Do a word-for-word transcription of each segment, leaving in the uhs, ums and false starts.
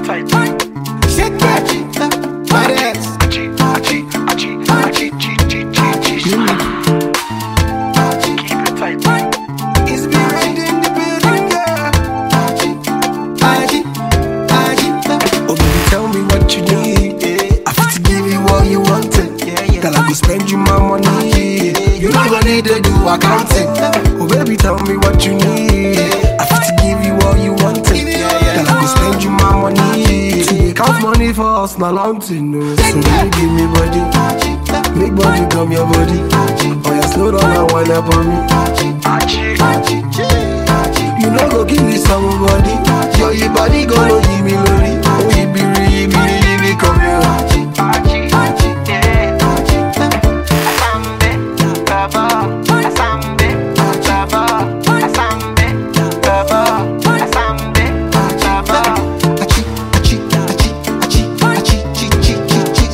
tight. Shake that, my ass. Achi, achi, achi, achi, chi, chi, chi, chi, keep it tight. It's me right in the building, girl. Aji, Aji. Oh baby, tell me what you need. I fit to give you all you wanted. Girl, I go spend you my money. You not gonna need to do accounting. Oh baby, tell me what you need. I fit to give you all you wanted. Girl, I go spend you my money. To count money for us, not long to know. So baby, give me body. Make body come your body. Oh yeah, slow down and wind up on me. Achi, You know go give me somebody. Yo, your body gonna give me lori. Oh, you be re, be re, be come here. achi, yeah. Asambe, kaba, asambe, kaba, asambe, kaba, asambe, kaba. Achi, achi, achi, achi, achi, chi, chi, chi, chi,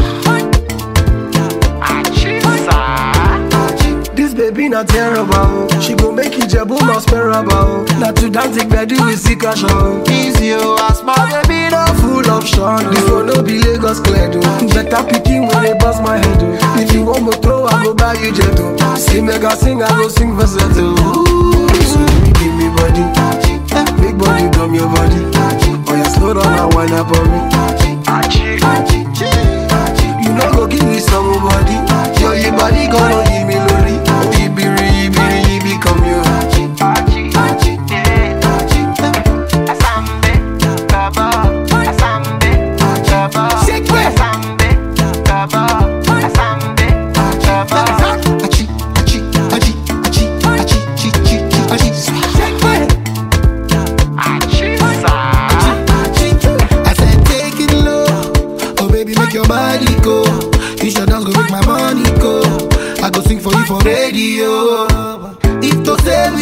Achi, sa. This baby not terrible. She gon' make you jabble not sparable. Not to dance it better with sick cash on. Easy oh, as my baby not full of shine. This one no be Lagos clear though. Better picking when they bust my head oh. If you want me throw, I go buy you jet oh. See me go sing, I go sing for settle. So baby give me body, big body come your body. Oh yeah, slow down and wind up on me. Achi, You know go give me somebody. Yo, your body gonna give me lori. Oh, you be re, be re, be come here. achi, yeah. Asambe, kaba, asambe, kaba, Shake it. asambe, kaba, asambe, kaba. Achi, achi, achi, achi, achi, chi, chi, chi, achi. Shake it. Achi, sa. I said take it low. Oh baby, make your body go. You should dance go make my money go. I go sing for you for radio. If to say we